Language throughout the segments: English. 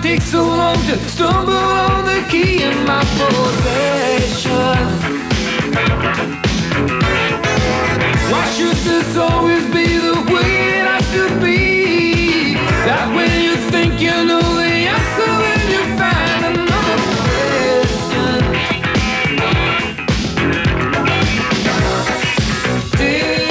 take so long to stumble on the key in my possession? Why should this always be the way it has to be? That when you think you know the answer, then you find another question. Day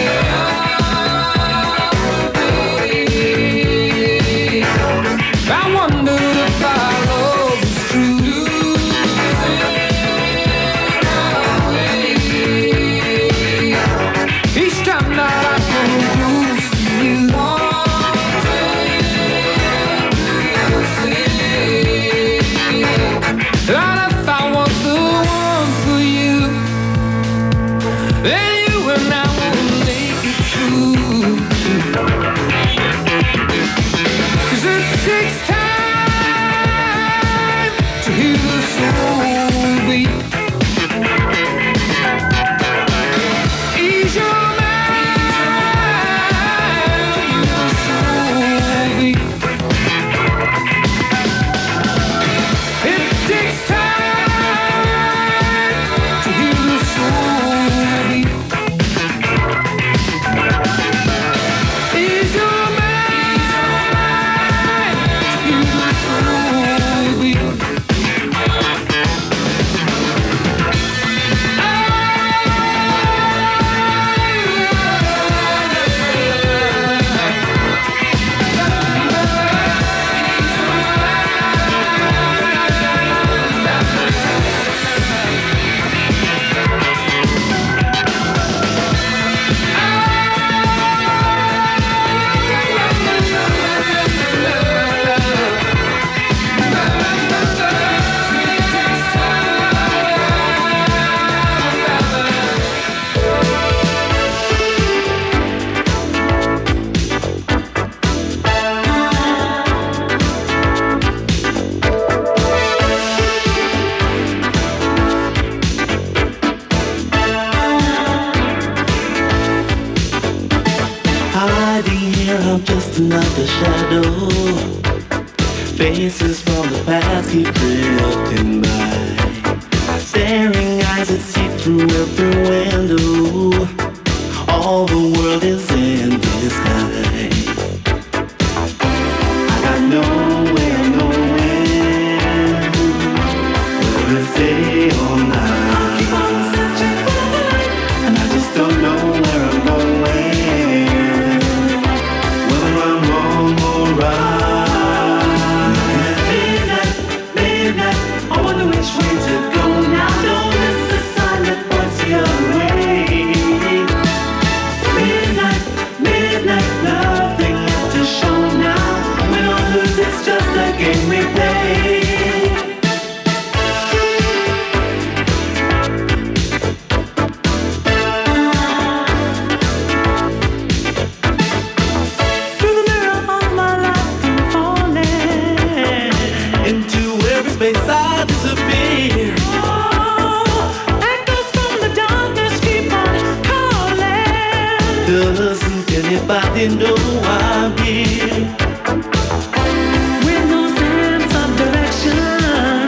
after day, I wondered if our love was true. Each time that I come close to you, and if I was the one for you, then you and I will make it true. 'Cause it takes time to hear the soul beat. Ease your mind, hear the soul beat. It takes time to hear the soul beat. Ease your mind, hear the soul beat. Hiding here, I'm just another shadow. Faces from the past keep drifting by. Staring eyes that see through every window. All the world is in disguise. I got nowhere, nowhere. Where to stay all night. And I just don't know where I'm going. Whether I'm wrong or right. Midnight, midnight, I wonder which way to go now. Don't miss the sign that points the other way. Midnight, midnight, nothing left to show now. Win or lose, it's just a game we play. Through the mirror of my life, I'm falling into every space I disappear. Echoes from the darkness keep on calling. Doesn't anybody know I'm here? With no sense of direction,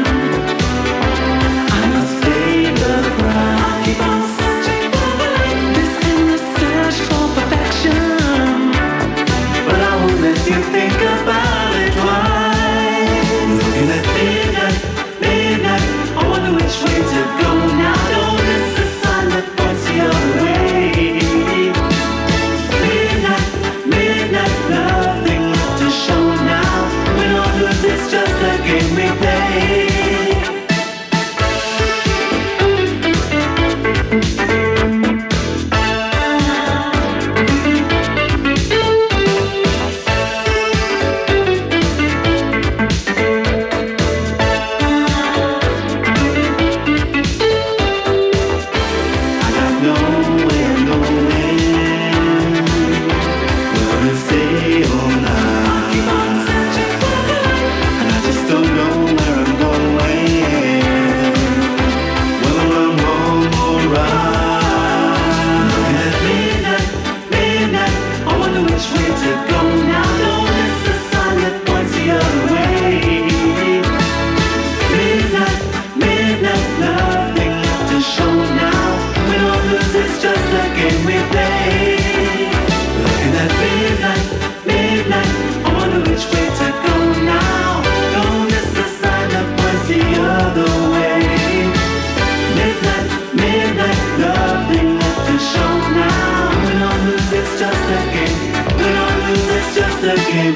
I must save the crowd. Keep on searching for the light. This endless search for perfection. But I won't let you think about it twice. Looking at midnight, midnight, I wonder which way to go now. Don't miss the sign that points the other way. Midnight, midnight,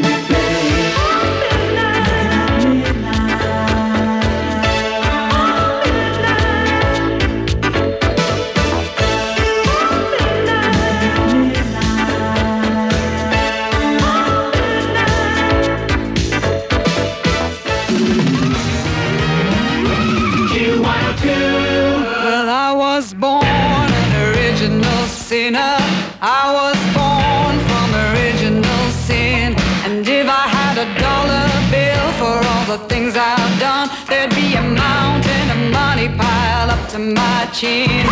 Things I've done, there'd be a mountain of money piled up to my chin.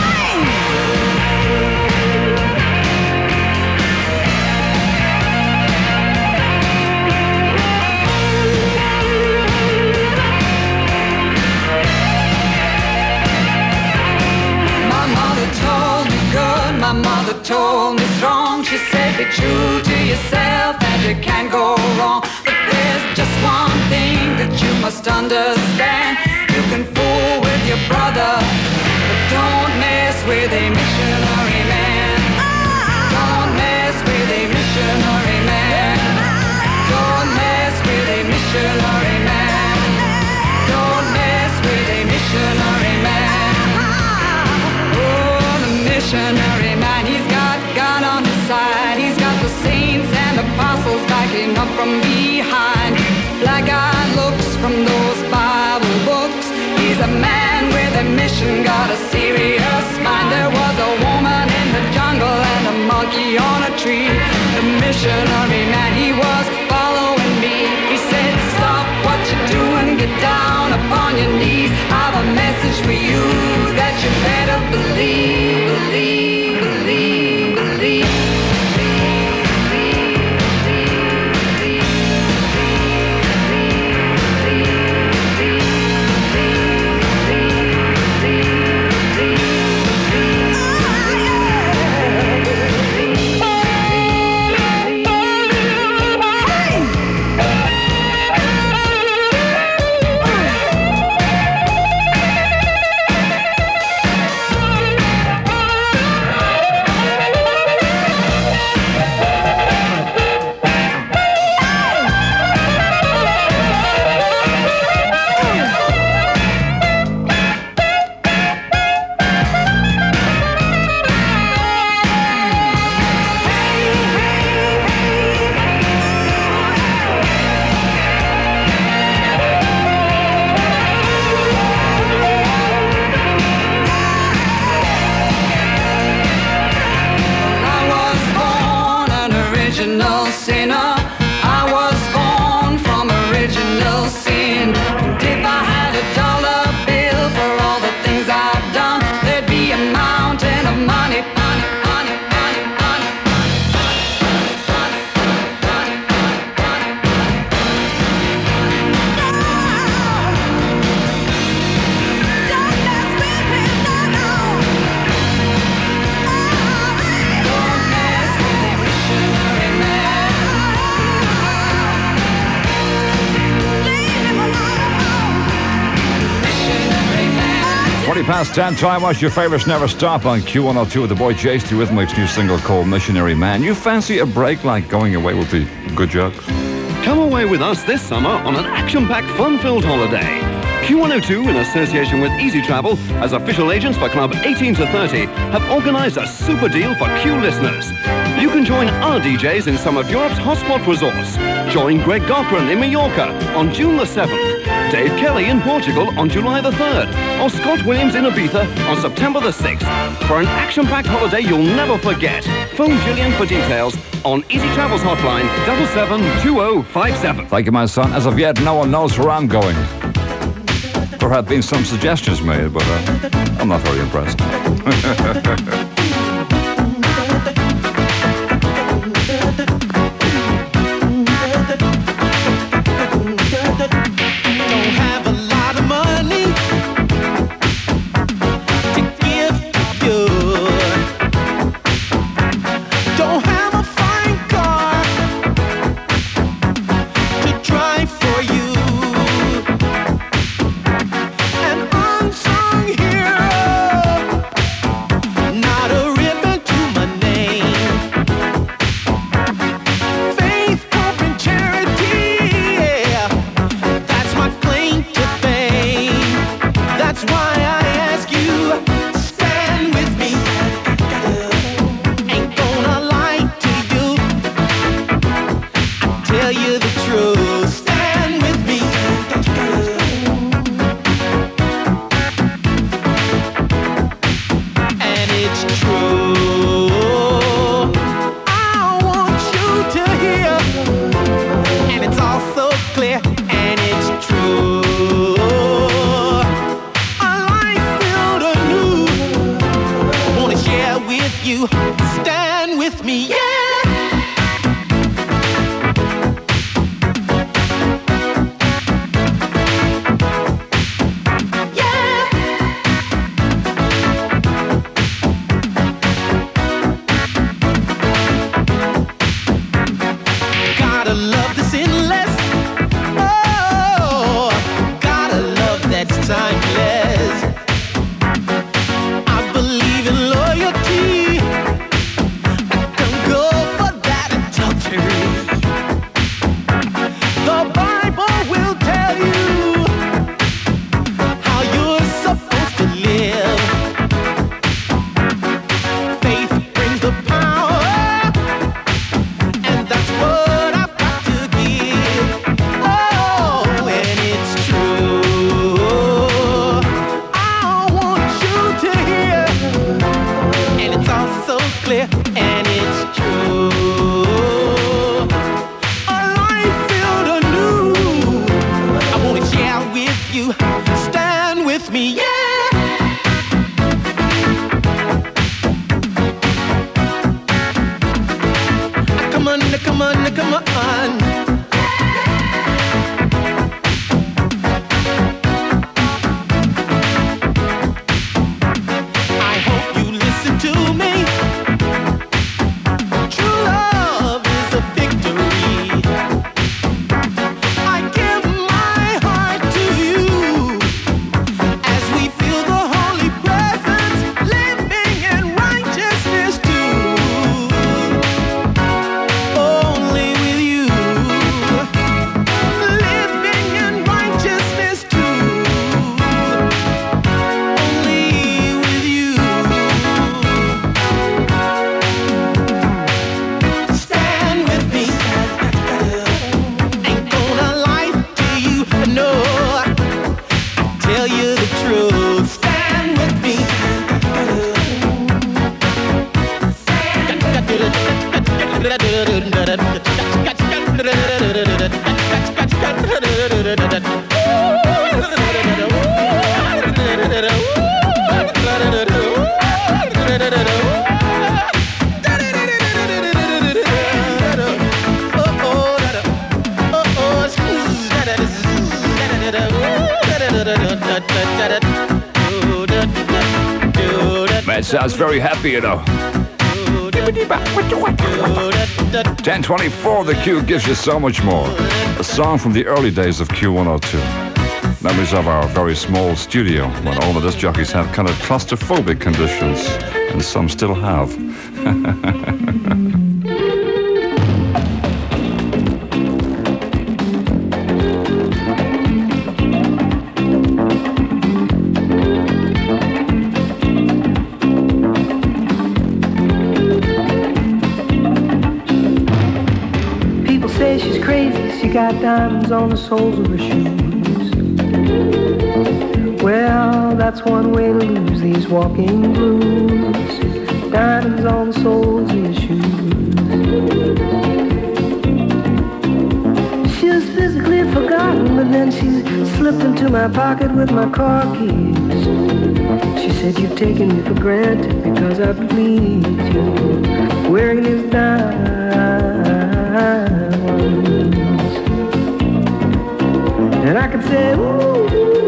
My mother told me good, my mother told me strong. She said be true to yourself and you can't go wrong. But there's just one thing that you must understand. You can fool with your brother, but don't mess with a missionary man. Don't mess with a missionary man. Don't mess with a missionary man. Don't mess with a missionary man. Oh, the missionary man, he's got God on his side. He's got the saints and apostles backing up from behind. Black-eyed looks from those Bible books. He's a man with a mission, got a serious mind. There was a woman in the jungle and a monkey on a tree. The missionary man, he was following me. He said, stop what you're doing, get down upon your knees. I've a message for you that you better believe, believe, believe, believe. Past 10 time. What's your favourites never stop on Q102 with the boy Chase to Rhythmic's new single called Missionary Man. You fancy a break like going away with the good jokes? Come away with us this summer on an action-packed, fun-filled holiday. Q102, in association with Easy Travel, as official agents for Club 18 to 30, have organised a super deal for Q listeners. You can join our DJs in some of Europe's hotspot resorts. Join Greg Cochran in Mallorca on June the 7th, Dave Kelly in Portugal on July the 3rd, or Scott Williams in Ibiza on September the 6th. For an action-packed holiday you'll never forget. Phone Gillian for details on Easy Travel's hotline 772057. Thank you, my son. As of yet, no one knows where I'm going. There have been some suggestions made, but I'm not very impressed. Not clear and it's true. A life filled anew. I wanna share with you. Stand with me, yeah. Man, sounds very happy, you know. 10:24, the Q gives you so much more. A song from the early days of Q102. Memories of our very small studio when all the disc jockeys had kind of claustrophobic conditions, and some still have. She got diamonds on the soles of her shoes. Well, that's one way to lose these walking blues. Diamonds on the soles of your shoes. She was physically forgotten, but then she slipped into my pocket with my car keys. She said, "You've taken me for granted because I pleased you, wearing these diamonds." And I could say, ooh,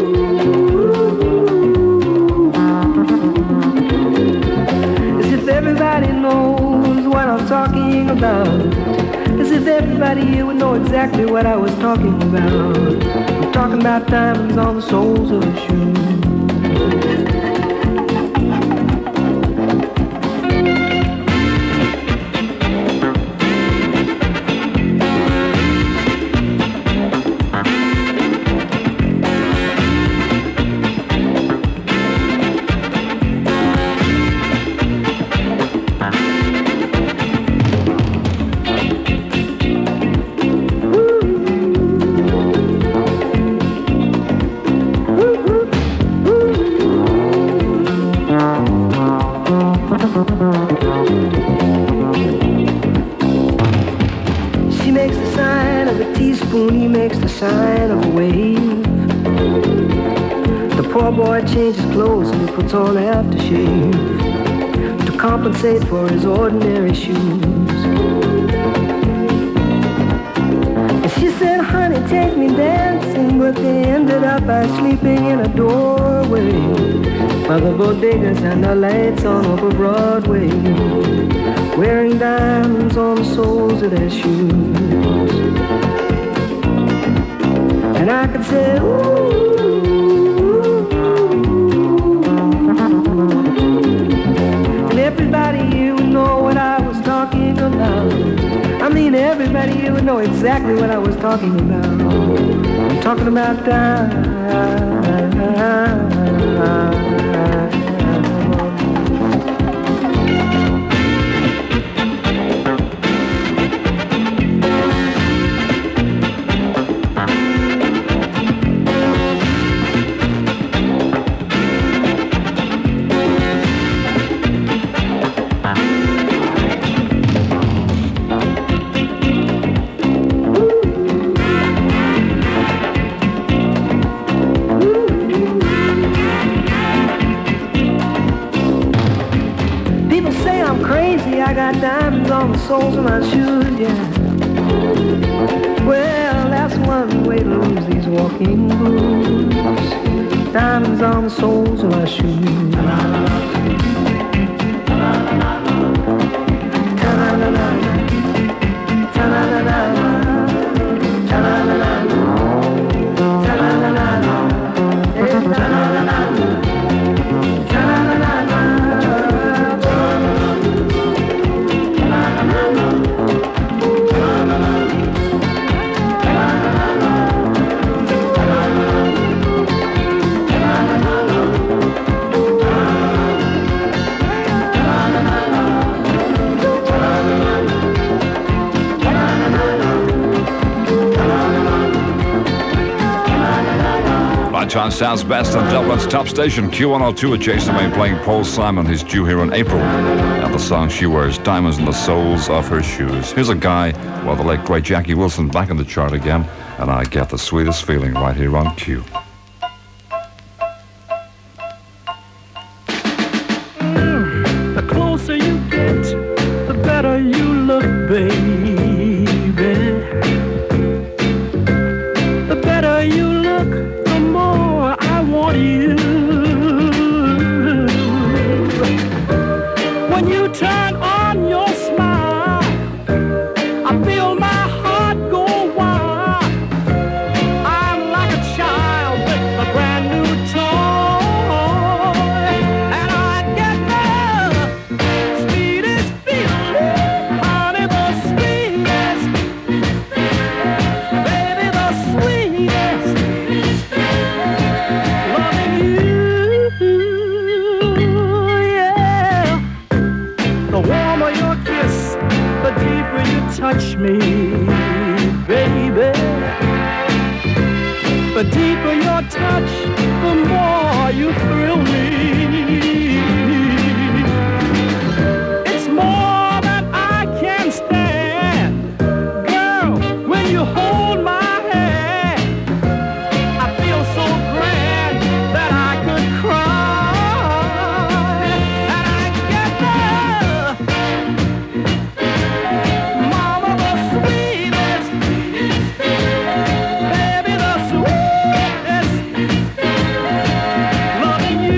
as if everybody knows what I'm talking about. As if everybody here would know exactly what I was talking about. I'm talking about diamonds on the soles of the shoes. makes the sign of a wave. The poor boy changes clothes and he puts on aftershave to compensate for his ordinary shoes. And she said, honey, take me dancing, but they ended up by sleeping in a doorway by the bodegas and the lights on over Broadway, wearing diamonds on the soles of their shoes. And I could say, ooh. And everybody here would know what I was talking about. I mean, everybody here would know exactly what I was talking about. I'm talking about time. I got diamonds on the soles of my shoes, yeah. Well, that's one way to lose these walking blues. Diamonds on the soles of my shoes. Time sounds best on Dublin's top station, Q102 with Jason May playing Paul Simon. He's due here in April. And the song she wears diamonds in the soles of her shoes. Here's a guy, well, the late great Jackie Wilson back in the chart again. And I get the sweetest feeling right here on Q. The closer you get, the better you look, baby. The better you look, the more I want you. When you turn on your smile, I feel my heart go wild. I'm like a child with a brand new toy, and I get the sweetest feeling, honey, the sweetest, baby, the sweetest, loving you, yeah. The warmer your kiss, the deeper you touch me, baby. The deeper your touch, the more you thrill me. It's more than I can stand. Girl, when you hold my hand, I feel so grand that I could cry. And I get the mama, the sweetest, baby, the sweetest, loving you.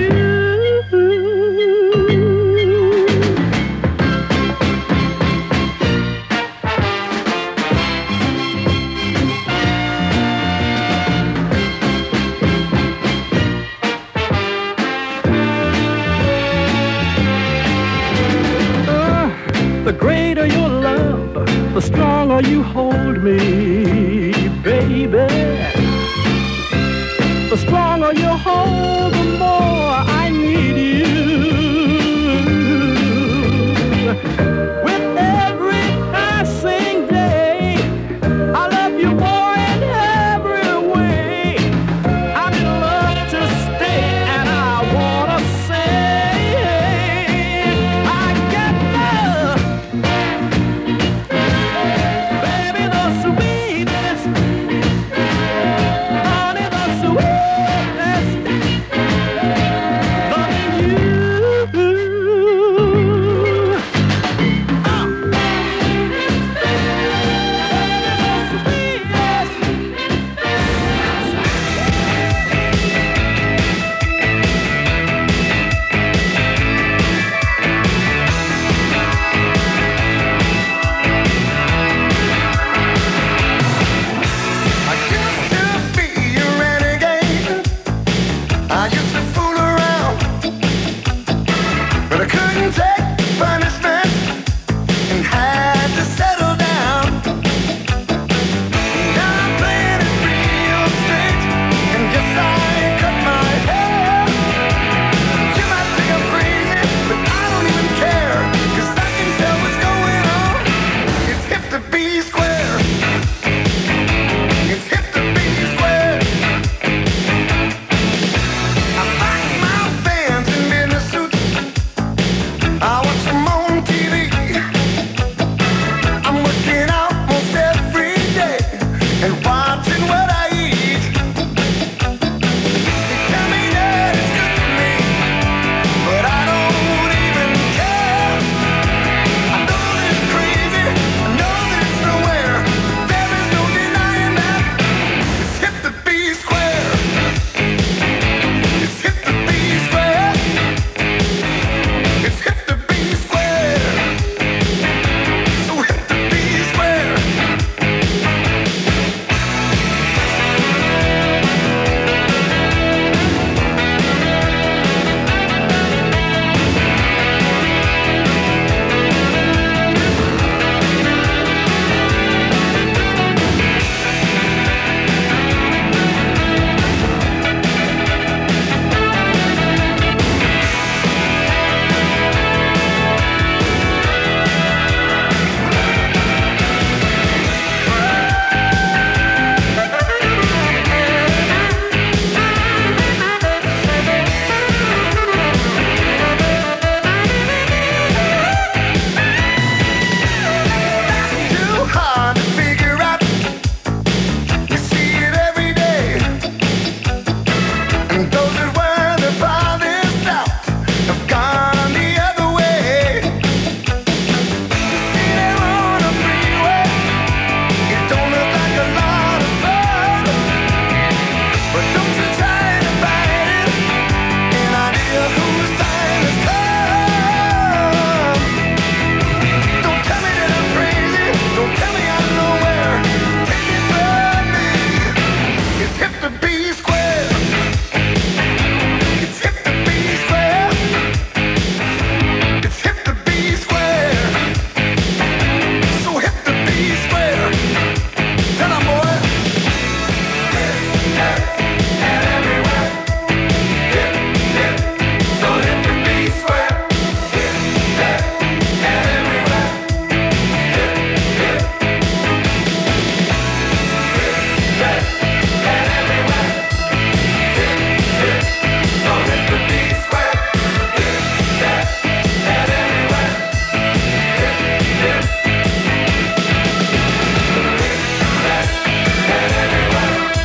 The greater your love, the stronger you hold me, baby. The stronger you hold, the more I need you. With every passing day, I love you more in every way. I'm in love to stay, and I wanna say, I get the baby, the sweet.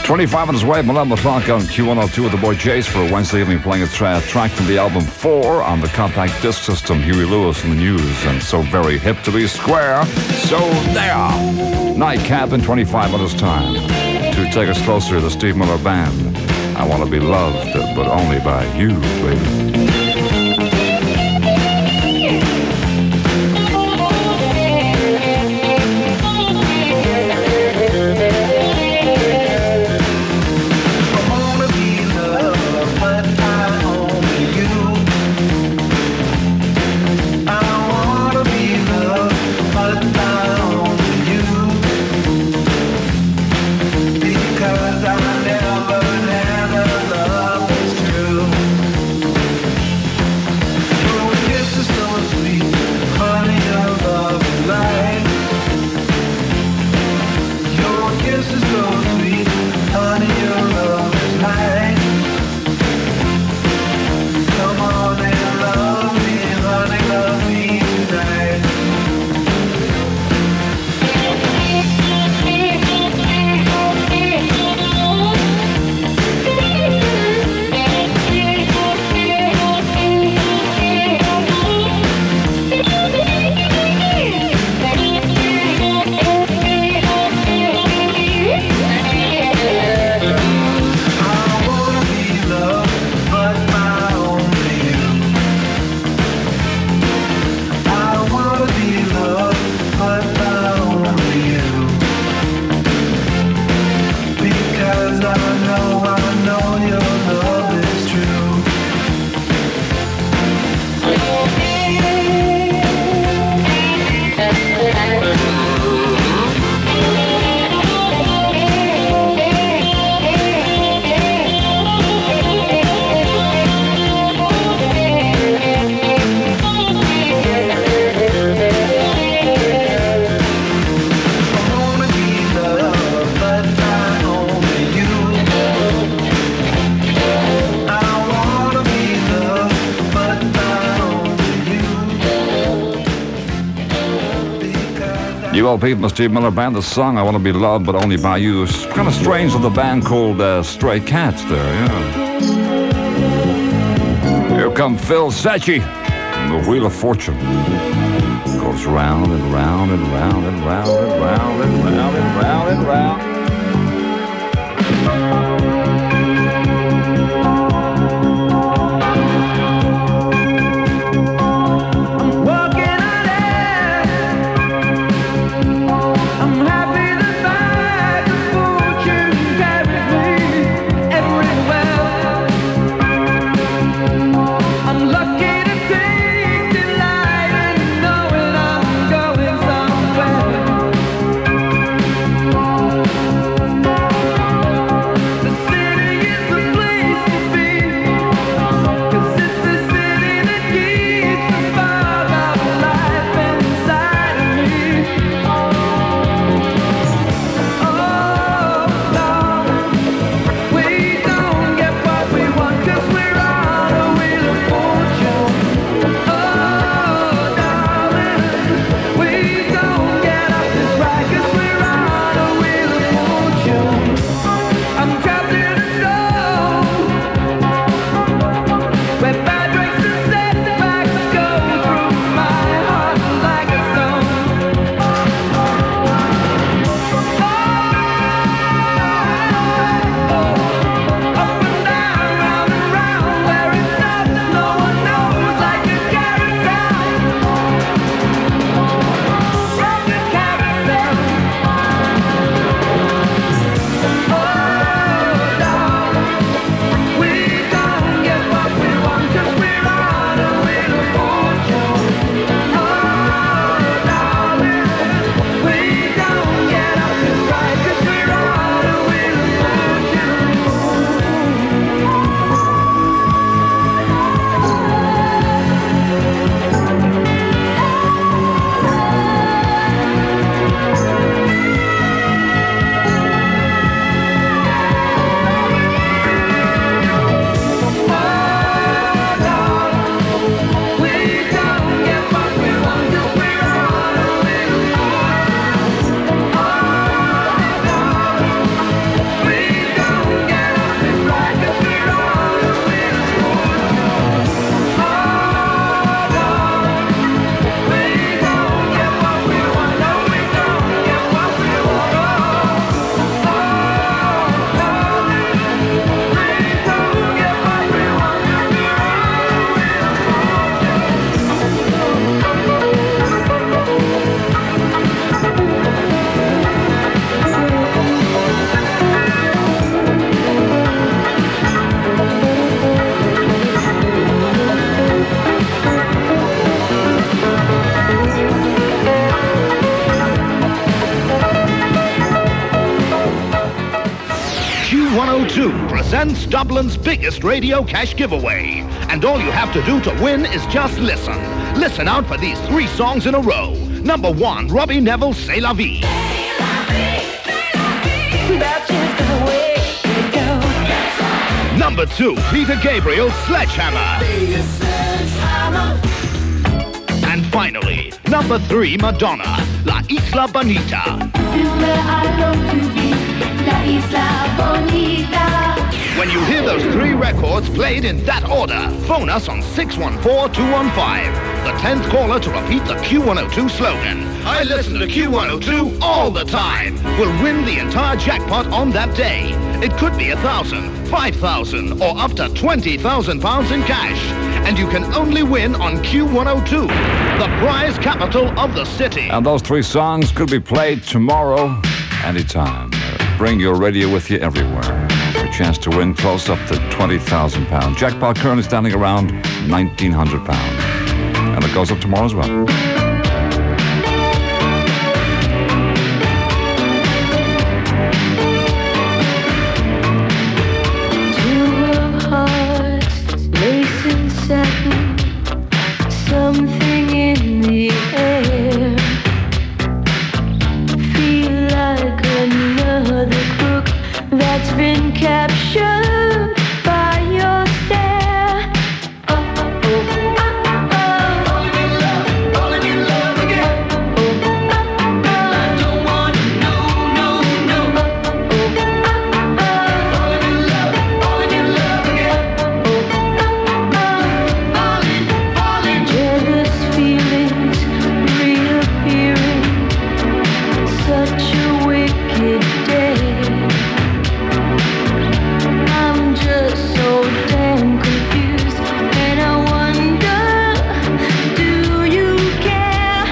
25 minutes away, 11 o'clock on Q102 with the boy Jace for a Wednesday evening, playing a track from the album 4 on the compact disc system. Huey Lewis and the News, and So Very Hip to Be Square. So there. Nightcap in 25 minutes time. To take us closer to the Steve Miller Band. I want to be loved, but only by you, baby. You all people, the Steve Miller Band, the song I Want to Be Loved But Only By You. It's kind of strange with the band called Stray Cats there, yeah. Here come Phil Secchi and the Wheel of Fortune. Goes round and round and round and round and round and round and round and round. Q102 presents Dublin's biggest radio cash giveaway. And all you have to do to win is just listen. Listen out for these 3 songs in a row. Number 1, Robbie Neville, C'est la vie. That's just the way it goes. Number 2, Peter Gabriel, Sledgehammer. And finally, number 3, Madonna, La Isla Bonita. This is where I long to be, La Isla Bonita. When you hear those 3 records played in that order, phone us on 614-215. The 10th caller to repeat the Q102 slogan, I listen to Q102 all the time, will win the entire jackpot on that day. It could be 1,000, 5,000, or up to 20,000 pounds in cash. And you can only win on Q102, the prize capital of the city. And those 3 songs could be played tomorrow, anytime. Bring your radio with you everywhere. A chance to win close up to £20,000. Jackpot currently standing around £1,900. And it goes up tomorrow as well. Something in the air. Feel like another crook that's been captured by your stare. Falling in love again. I don't want to know. Falling in love again. Jealous feelings reappearing. Such a wicked day. I'm just so damn confused, and I wonder, do you care?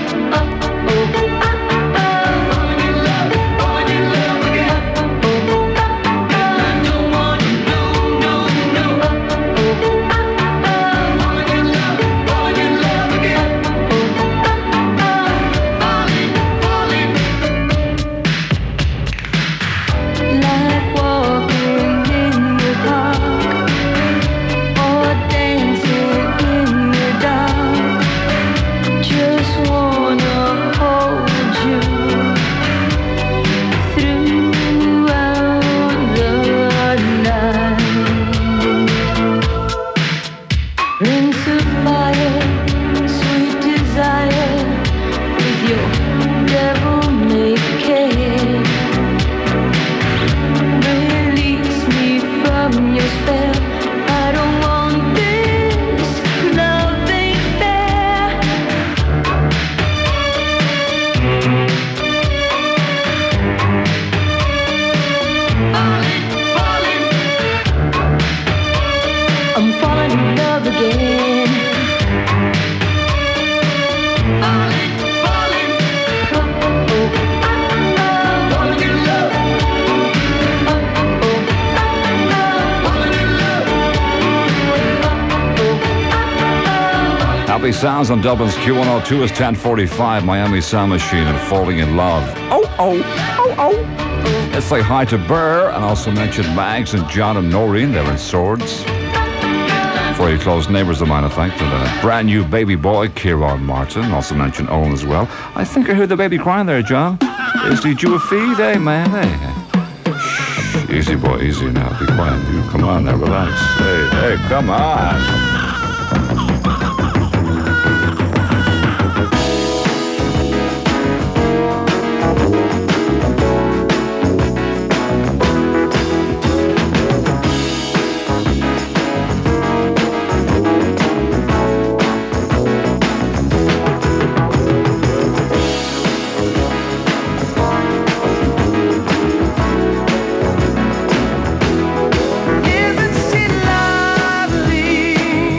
Falling in love again. I don't want to know. Falling in love again. Like walking in the park or dancing in the dark. Just wanna hold you throughout the night. Rinse of fire, sweet desire, with your devil-may-care. Release me from your spell. I don't want this. Love ain't fair. I'm falling in love again. Falling in love. Happy Sounds on Dublin's Q102 is 10:45. Miami Sound Machine and Falling in Love. Let's say hi to Burr and also mention Mags and John and Noreen. They're in Swords. Very close neighbours of mine, in fact. And a brand new baby boy, Kieran Martin. Also mention Owen as well. I think I heard the baby crying there, John. Is he due a feed? Hey, man, hey. Shh. Easy, boy, easy now. Be quiet. You come on now, relax. Hey, come on. Isn't she lovely?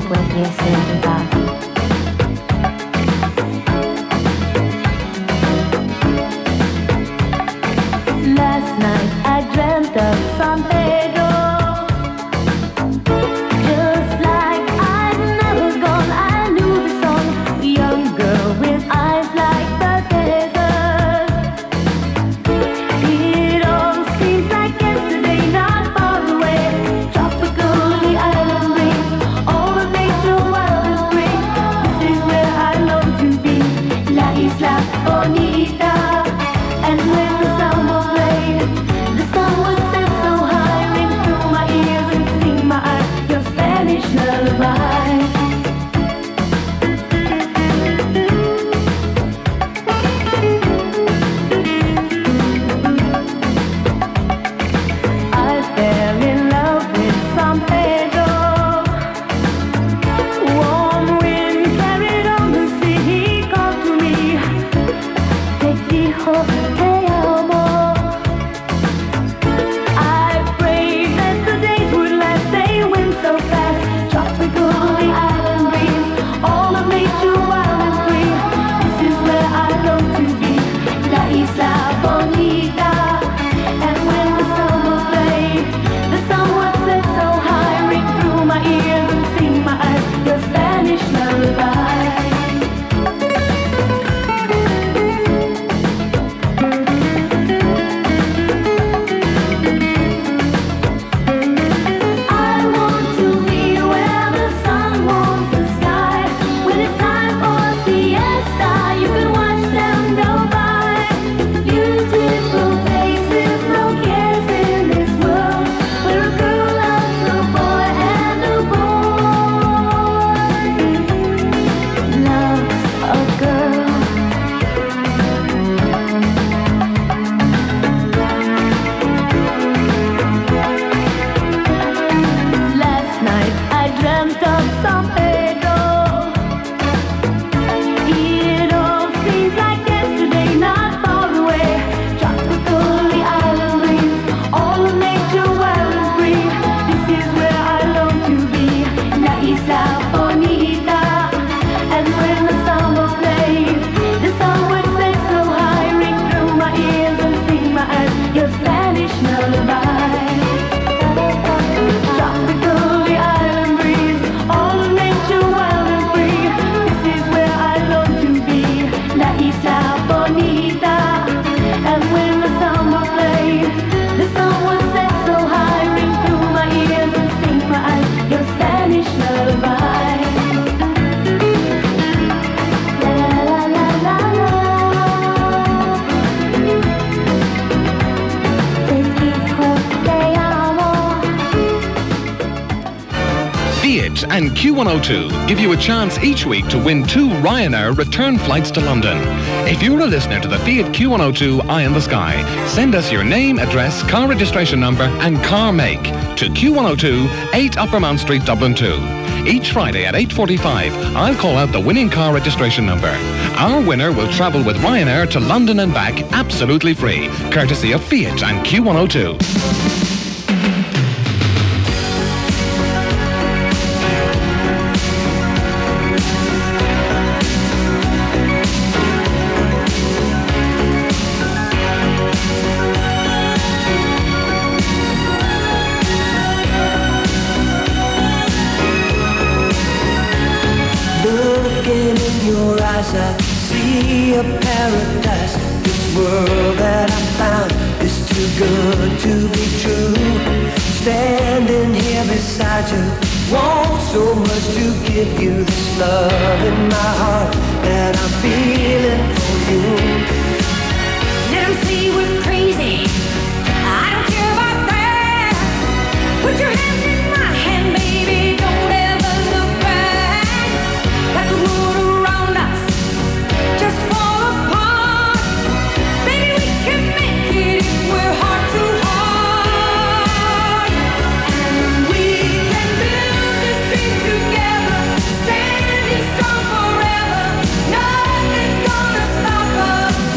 pudiese olvidar. Last night I dreamt of San Pedro. Just like I'd never gone, I knew the song. A young girl with eyes like the desert. It all seems like yesterday, not far away. Tropical, the island breeze, all of nature wild and free. This is where I long to be, La Isla Bonita. And when the samba played, the sun would set so high, ring through my ears and sting my eyes, your Spanish lullaby. I fell in love with San Pedro. Warm wind carried on the sea, he called to me. Te dijo te amo. I prayed that the days would last, they went so fast. Tropical, the island breeze, all of nature wild and free. This is where I long to be, La Isla Bonita. And when the summer played, the sun would set so high, ring through my ears and sting my eyes, your Spanish lullaby. I want to be where the sun warms the sky. When it's time for siesta, you can watch them go by. Beautiful faces, no cares in this world. Where a girl loves a boy and a boy loves a girl. Last night I dreamt of San Pedro. It all seems like yesterday, not far away. Tropical, the island breeze, all of nature wild and free. This is where I long to be, La Isla Bonita. And when the samba played, the sun would set so high, ring through my ears and sting my eyes, your Spanish lullaby. Tropical, the island breeze, all of nature wild and free. This is where I long to be, La Isla Bonita. And when the samba played, the sun would set so high, ring through my ears and sting my eyes, your Spanish lullaby. La la la la la. Te dijo te amo. Fiat and Q102 give you a chance each week to win 2 Ryanair return flights to London. If you're a listener to the Fiat Q102 Eye in the Sky, send us your name, address, car registration number and car make to Q102 8 Upper Mount Street, Dublin 2. Each Friday at 8:45, I'll call out the winning car registration number. Our winner will travel with Ryanair to London and back absolutely free, courtesy of Fiat and Q102. Looking in your eyes, I see a paradise. This world that I found is too good to be true. Standing here beside you, want so much to give you this love in my heart that I'm feeling for you. Let 'em see we're crazy. I don't care about that. Put your hand in my hand, baby. Don't ever look back. Let the world around us just fall apart. Baby, we can make it if we're heart to heart. And we can build this dream together, standing strong forever. Nothing's gonna stop us.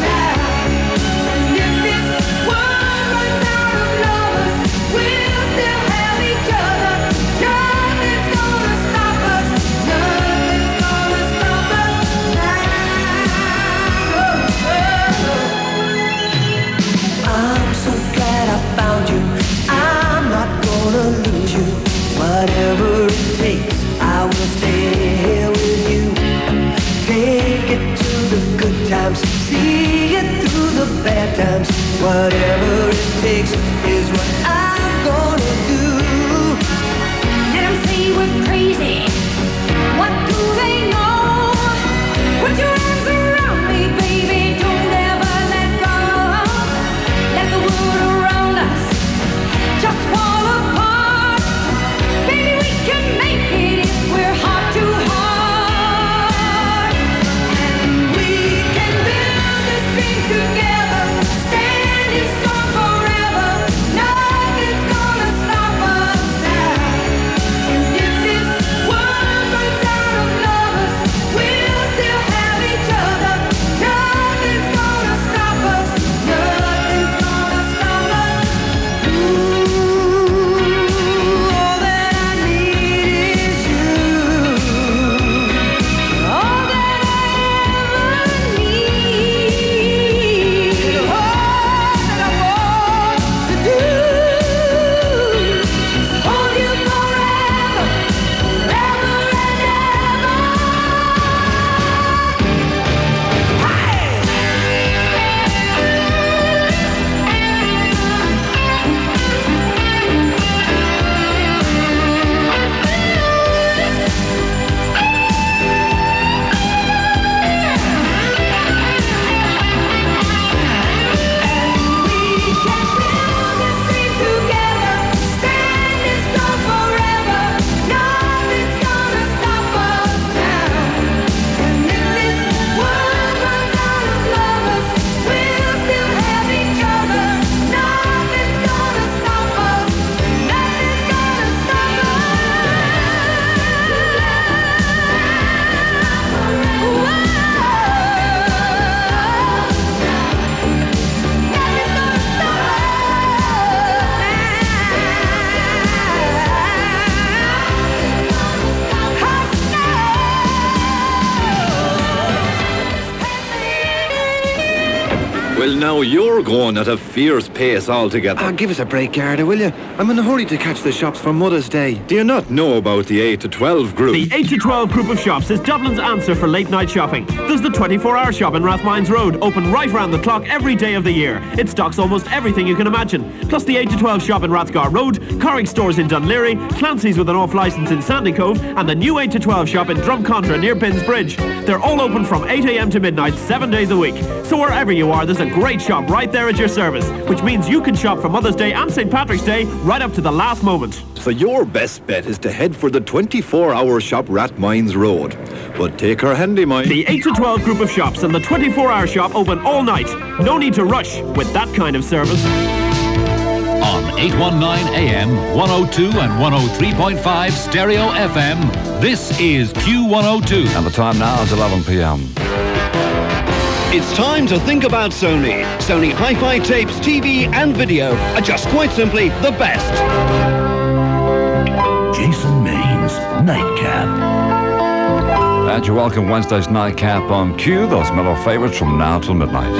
bad times. Whatever it takes is what I'm gonna do. Let 'em say we're crazy. What do they know? Put your arms around me, baby. Don't ever let go. Let the world around us just fall apart. Baby, we can make it if we're heart to heart. And we can build this dream together. Standing strong forever. Nothing's gonna stop us now. And if this world runs out of lovers, we'll still have each other. Nothing's gonna stop us. Nothing's gonna stop us. Ooh, all that I need is you. All that I ever need. All that I want to do is hold you forever, forever and ever. We can build this dream together, standing strong forever. Nothing's gonna stop us now. And if this world runs out of lovers, we'll still have each other. Nothing's gonna stop us. Nothing's gonna stop Well, now you're going at a fierce pace altogether. Give us a break, Garda, will you? I'm in a hurry to catch the shops for Mother's Day. Do you not know about the 8 to 12 group? The 8 to 12 group of shops is Dublin's answer for late night shopping. There's the 24-hour shop in Rathmines Road, open right round the clock every day of the year. It stocks almost everything you can imagine. Plus the 8 to 12 shop in Rathgar Road, Carrick stores in Dunleary, Clancy's with an off licence in Sandy Cove, and the new 8 to 12 shop in Drumcontra near Binns Bridge. They're all open from 8 a.m. to midnight, 7 days a week. So wherever you are, there's a great shop right there at your service, which means you can shop for Mother's Day and St. Patrick's Day right up to the last moment. So your best bet is to head for the 24-hour shop Rathmines Road. But take her handy, mind. The 8 to 12 group of shops and the 24-hour shop open all night. No need to rush with that kind of service. On 819 AM, 102 and 103.5 Stereo FM, this is Q102. And the time now is 11 p.m. It's time to think about Sony. Sony Hi-Fi tapes, TV and video are just quite simply the best. Jason Main's Nightcap. And you're welcome Wednesday's Nightcap on Q. Those mellow favourites from now till midnight.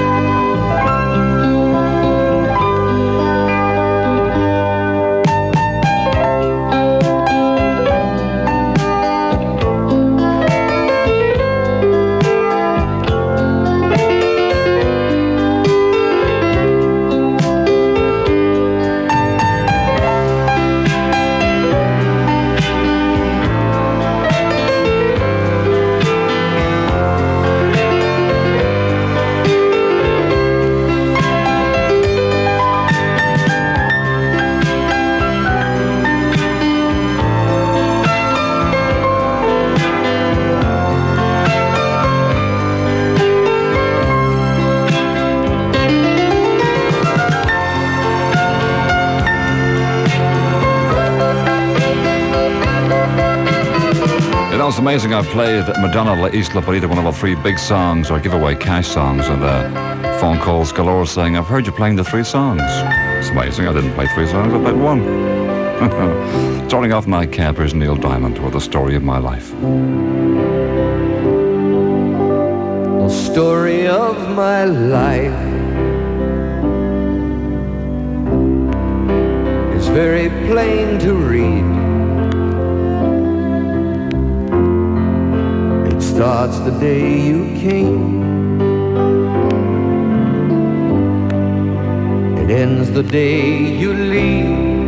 It's amazing. I played Madonna La Isla Bonita, one of our 3 big songs, or giveaway cash songs, and phone calls galore saying, I've heard you playing the 3 songs. It's amazing. I didn't play 3 songs, I played 1. Starting off Nightcap, here's Neil Diamond with The Story of My Life. The story of my life is very plain to read. It starts the day you came It ends the day you leave.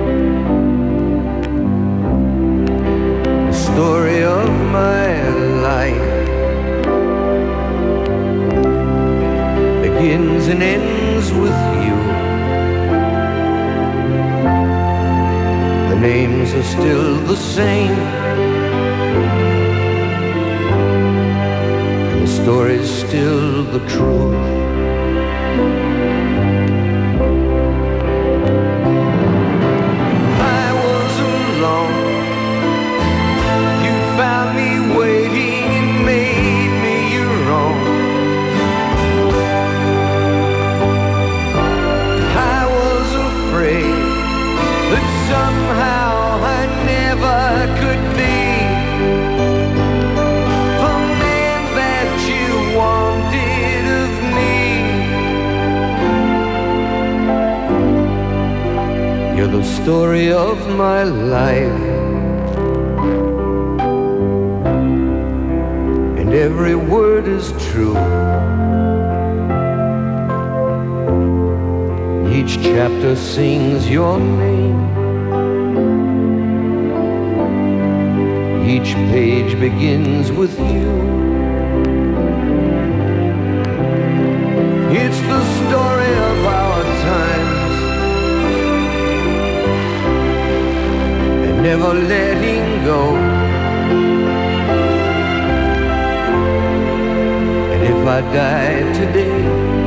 The story of my life begins and ends with you. The names are still the same, and the story's still the truth. I was alone. You found me waiting and made me your own. I was afraid that somehow I never could be the man that you wanted of me. You're the story of my life, and every word is true. Each chapter sings your name. Each page begins with you. It's the story of our times, and never letting go. And if I die today,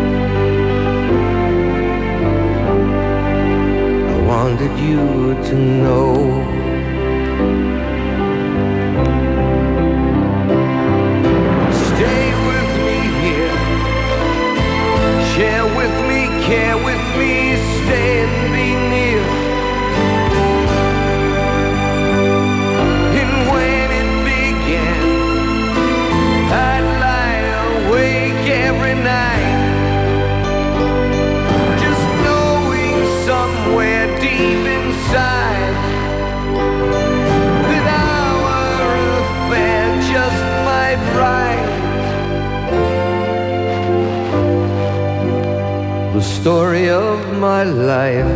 I wanted you to know. Stay with me here, share with me, care with me, stay and be near. And when it began, I'd lie awake every night, just knowing somewhere deep inside that our affair just might rise. The story of my life,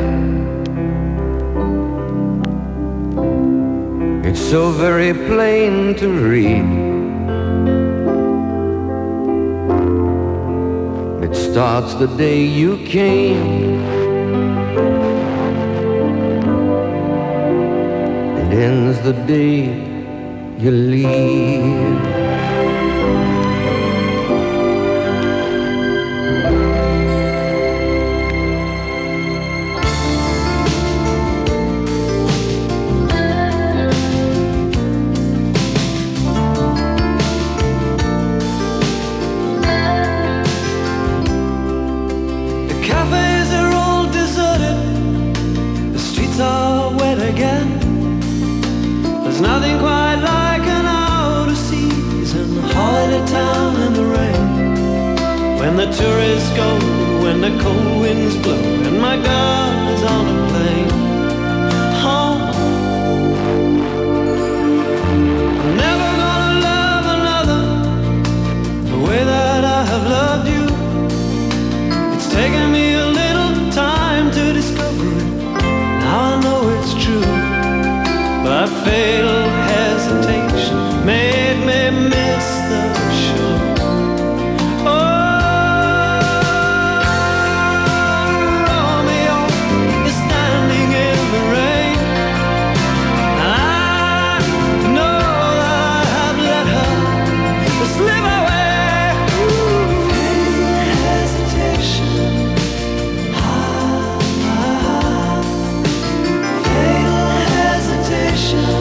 it's so very plain to read. It starts the day you came and ends the day you leave. Nothing quite like an outer season holiday town in the rain. When the tourists go, when the cold winds blow, and my girl is on a plane home. I'm never gonna love another the way that I have loved you. It's taken me a little time to discover it. Now I know it's true. But fatal hesitation made me miss the show. Oh, Romeo is standing in the rain. I know that I have let her slip away. Fatal hesitation. Fatal hesitation.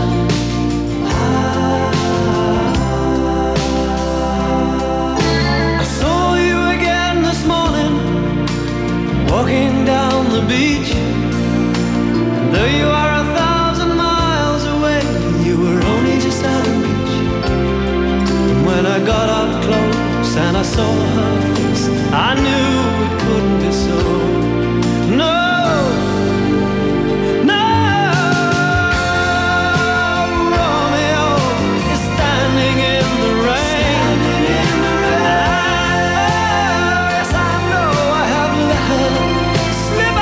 I saw you again this morning, walking down the beach. And though you are 1,000 miles away, you were only just out of reach. And when I got up close and I saw her face, I knew it couldn't be so. No. Slip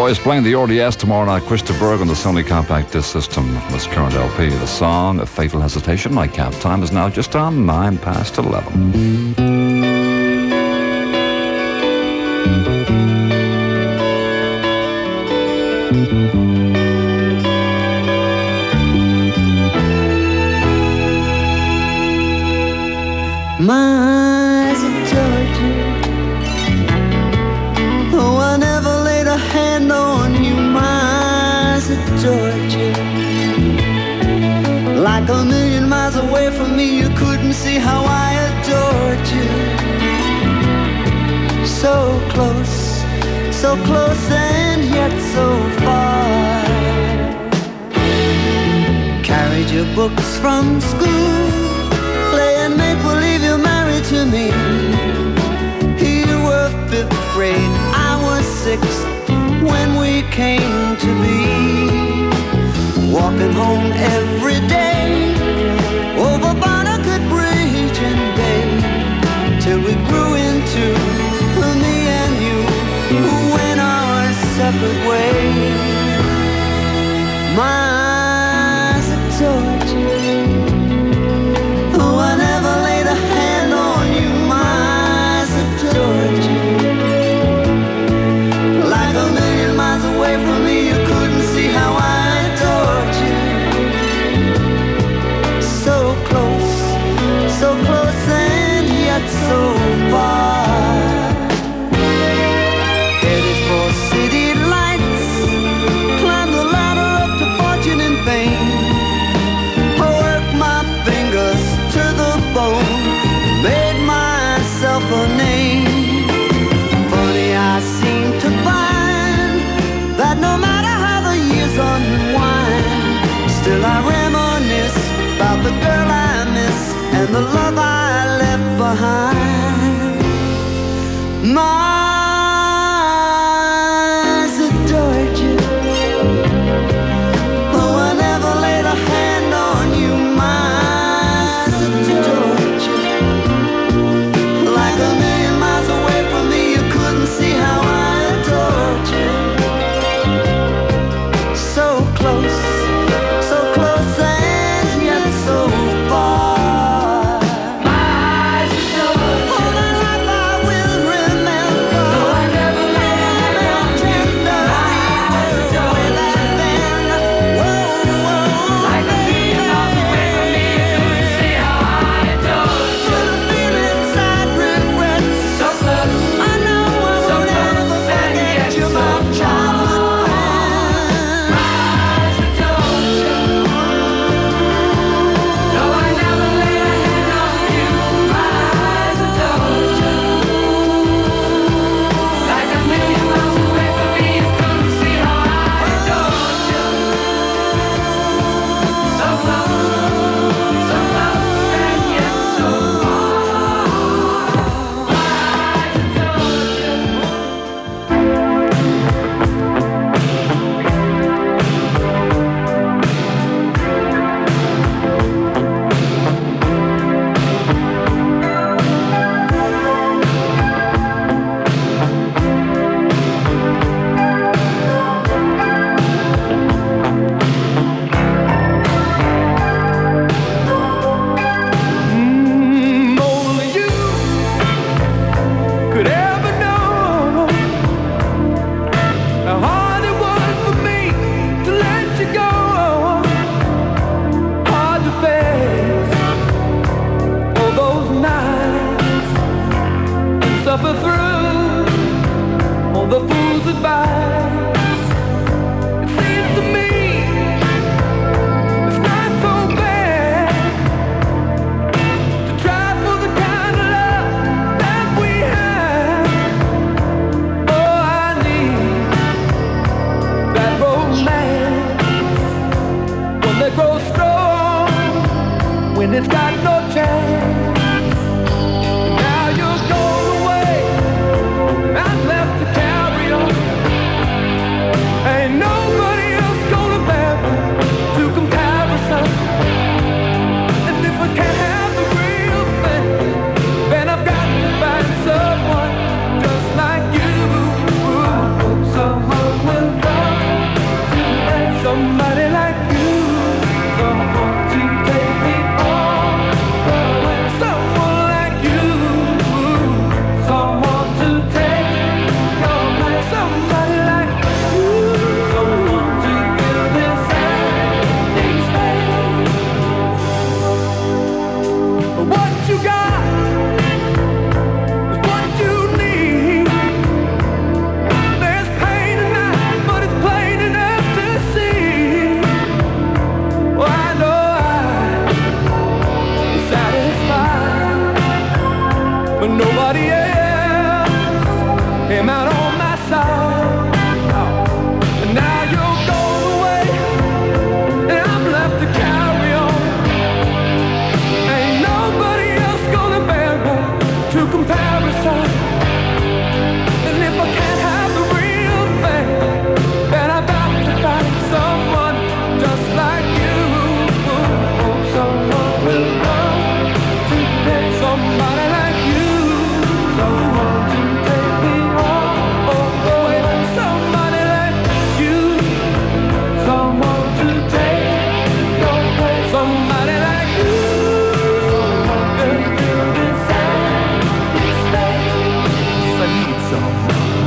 Boys playing the RDS tomorrow night. Christa Berg on the Sony Compact Disc System from his current LP. The song, A Fatal Hesitation. Nightcap time is now just on 11:09. My eyes adored you, though I never laid a hand on you. My eyes adored you, like a million miles away from me. You couldn't see how I adored you. So close and yet so far. Carried your books from school, playing make-believe you're married to me. You were 5th grade, I was 6th when we came to be. Walking home every day over Barnegat Bridge and Bay, till we grew into me and you, who went our separate ways. My eyes adored you, though I never laid a hand on you. My eyes adored you, like a million miles away from me. You couldn't see how I adored you. So close and yet so far. Headed for city lights, climb the ladder up to fortune and fame. Work my fingers to the bone, made myself a name. Funny, I seem to find that no matter how the years unwind, still I reminisce about the girl I miss and the love I left behind. My eyes adored you, though I never laid a hand on you. My eyes adored you, like a million miles away from me. You couldn't see how I adored you. So close and yet so far. My eyes adored you, all my life I will remember. Though I never laid a hand on you. My eyes adored you, like a million miles away from me. You couldn't see how I adored you. Feel inside regrets, so close. I know I won't ever forget you, my childhood friend. My eyes adored you, though I never laid a hand on you. My eyes adored you, like a million miles away from me. You couldn't see how I adored you. So close and yet so far. My eyes adored you. Only you could ever know how hard it was for me to let you go. Hard to face all those nights and suffer through all the fool's advice. It seems to me it's not so bad to try for the kind of love that we have. Oh, I need that romance, one that grows strong when it's got no chance. Now you're gone away, and I'm left to carry on. Ain't nobody else gonna bear me to comparison. And if I can't have the real thing, then I've got to find someone just like you. Someone will Nobody else came out on my side. And now you're gone away, and I'm left to carry on. Ain't nobody else gonna bear up to comparison. And if I can't have the real thing, then I've got to find someone just like you. Someone will come today. Somebody like you. Someone to take me all away. Somebody like you. Someone to take your place. Somebody like you. Girl, you're inside this place. I need someone.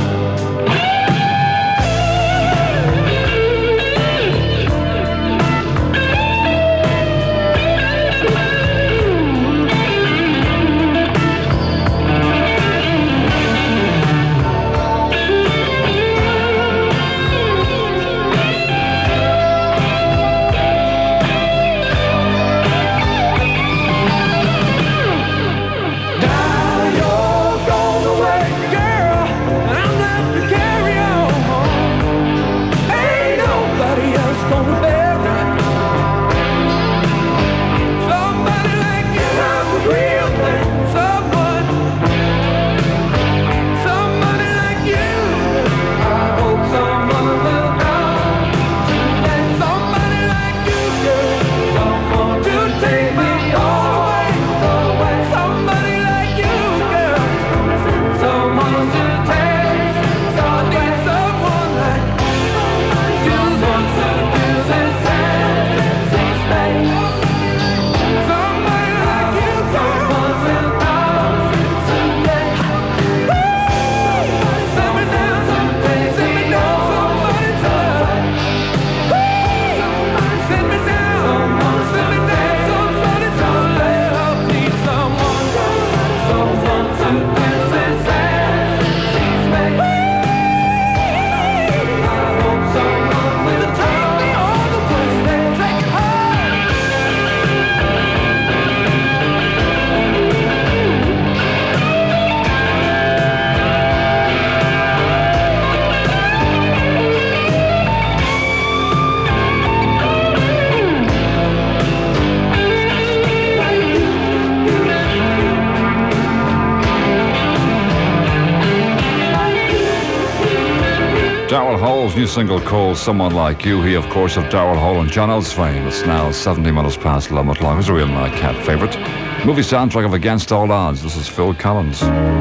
Darrell Hall's new single called Someone Like You. He, of course, of Darrell Hall and John Oates fame. It's now 70 minutes past 11 o'clock. It's a real nightcap favourite. Movie soundtrack of Against All Odds. This is Phil Collins.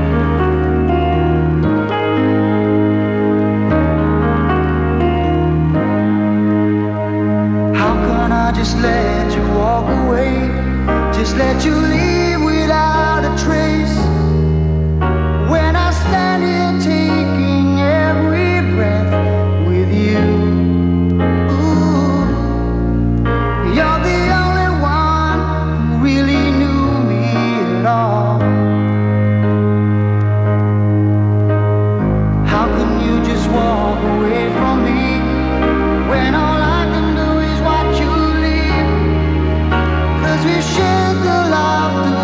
How can I just let you walk away? Just let you leave without a trace. When I stand here taking every breath with you. Ooh, you're the only one who really knew me at all. How can you just walk away from me when all I can do is watch you leave? 'Cause we shared the laughter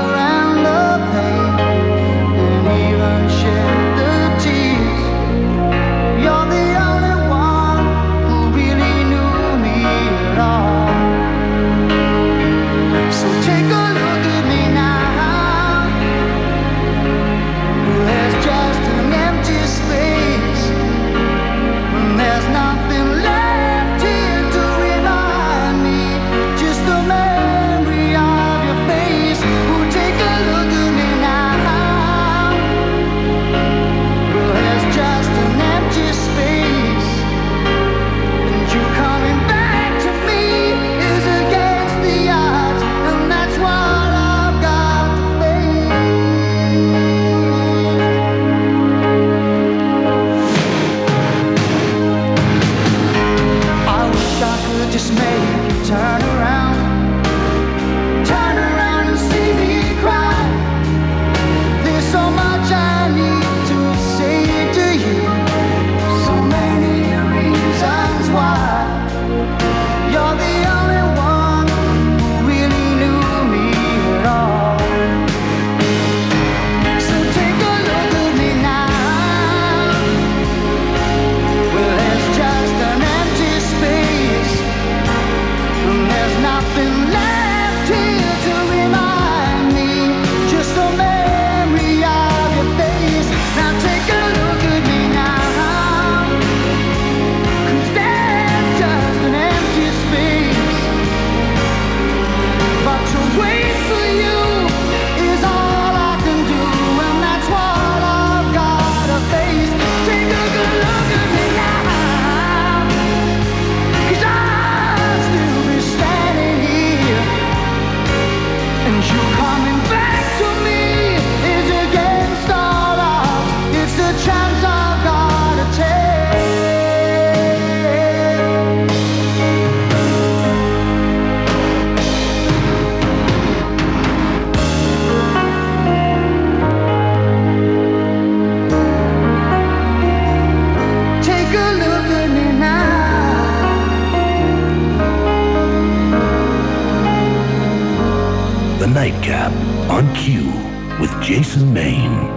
Nightcap on Q with Jason Maine.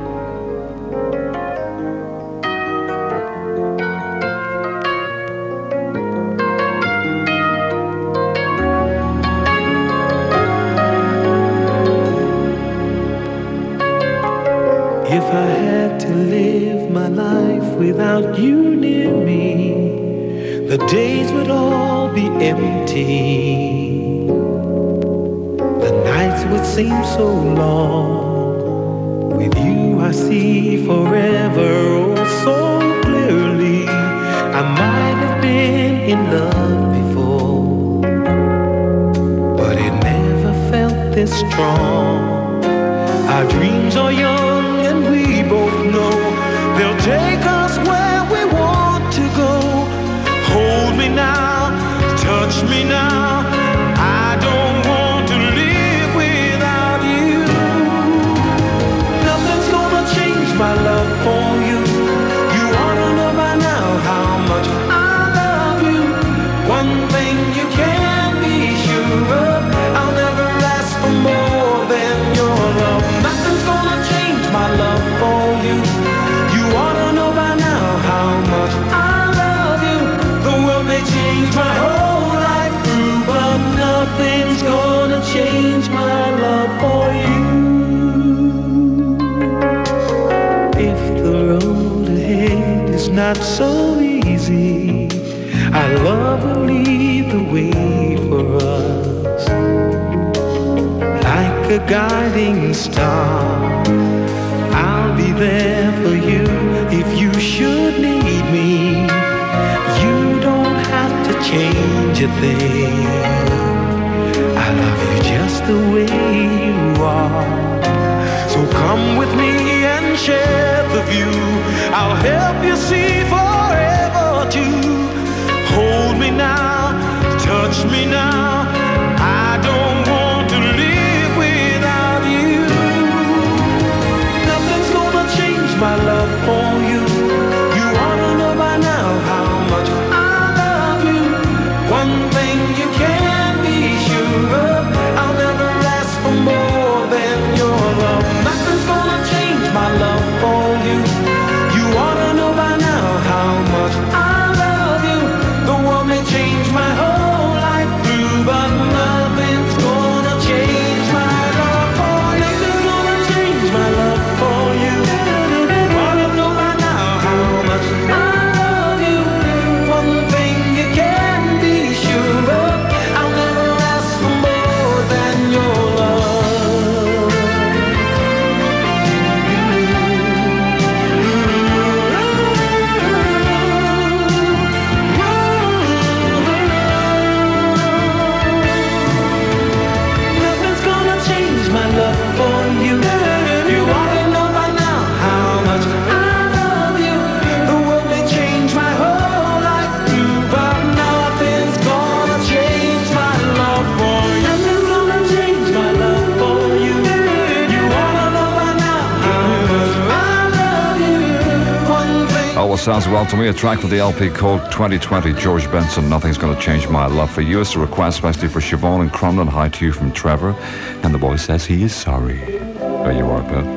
If I had to live my life without you near me, the days would all be empty. The nights would seem so long. With you I see forever oh so clearly. I might have been in love before, but it never felt this strong. Our dreams are young and we both know they'll take us where we want to go. Hold me now, touch me now. I don't want to live without you. Nothing's gonna change my love for you. You ought to know by now how much I love you. One thing you can be sure of, I'll never ask for more than your love. Nothing's gonna change my love for you. You ought to know by now how much I love you. The world may change my whole life through, but nothing's gonna change my love for you. If the road ahead is not so easy, our love will lead the way for us. Like a guiding star, I'll be there for you if you should need me. You don't have to change a thing. I love you just the way you are. So come with me and share the view. I'll help you see forever too. Hold me now, touch me now. I don't want to live without you. Nothing's gonna change my love for you. You ought to know by now how much I love you. One thing you can be sure of, I'll never ask for more than your love. Nothing's gonna change my love for you. You ought to know by now how much I love you. The world may change my whole life through, but nothing's gonna change my love for you. Nothing's gonna change my love for you. You ought to know by now how much I love you. One thing you can be sure of, I'll never ask for more than your love. Nothing's gonna change my love for you. You ought to know by now how much I love you. The world may change my whole life through, but nothing's gonna change my love for you. Nothing's gonna change my love for you. You ought to know by now how much I love you. One thing. Always sounds well to me. A track for the LP called 2020, George Benson, Nothing's Gonna Change My Love for You. It's a request especially for Siobhan and Cromlin. Hi to you from Trevor. And the boy says he is sorry. There you are, Ben.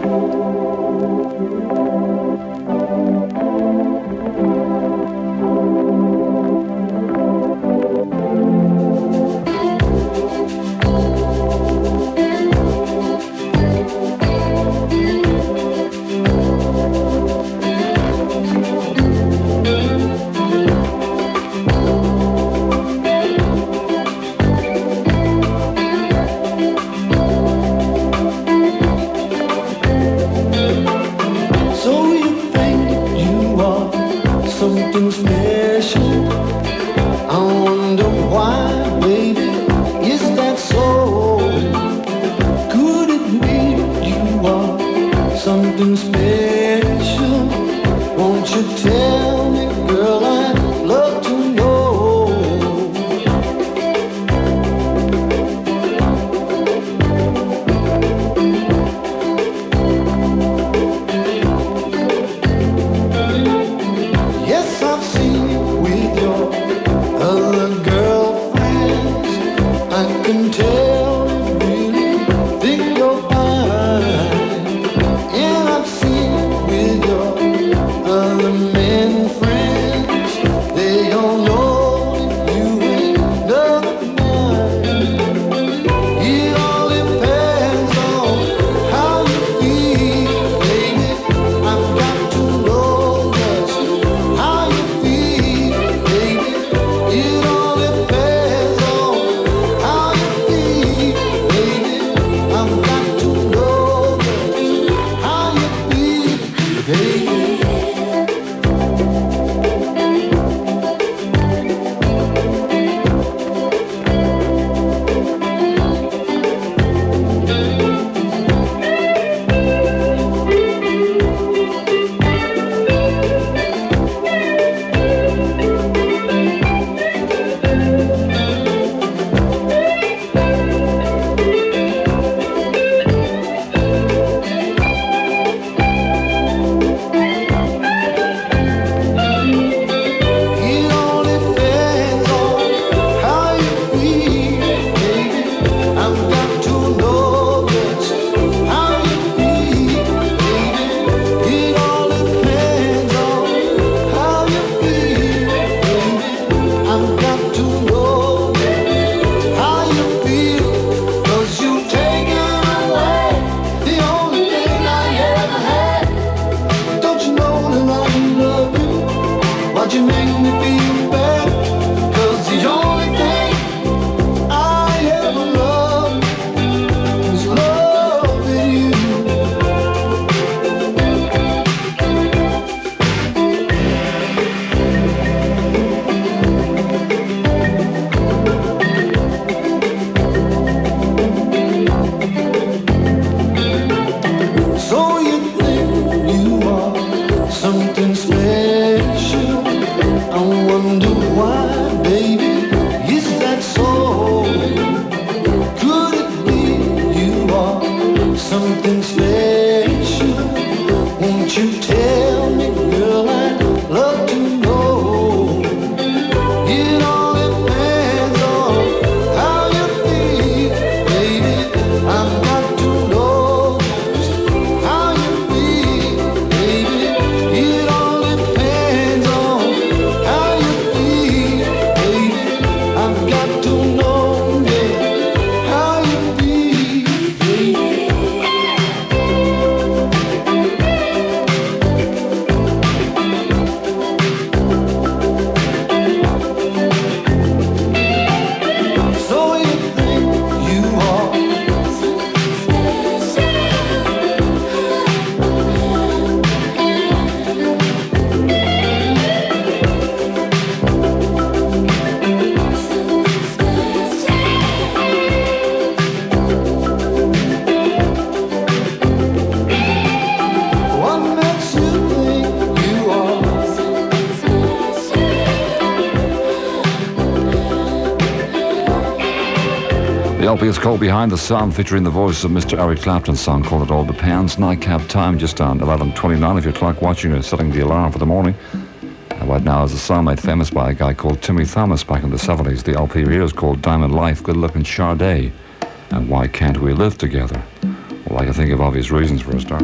something special. Won't you tell me, girl? I'd love to know. It all depends on how you feel, baby. I've got to know just how you feel, baby. It all depends on how you feel, baby. I've got to know, yeah, how you feel, baby. So you think you are what makes you think you are? The LP is called Behind the Sun, featuring the voice of Mr. Eric Clapton's song called It All Depends. Nightcap time just on 11:29 if you're clock watching or setting the alarm for the morning. And right now is a song made famous by a guy called Timmy Thomas back in the 70s. The LP here is called Diamond Life, Good Looking Sade. And Why Can't We Live Together? Well, I can think of obvious reasons for a start.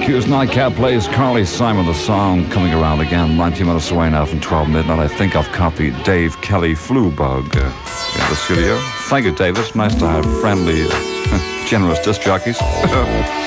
Q's Nightcap plays Carly Simon, the song coming around again, 90 minutes away now from 12 midnight. I think I've caught the Dave Kelly flu bug in the studio. Thank you, David. Nice to have friendly, generous disc jockeys.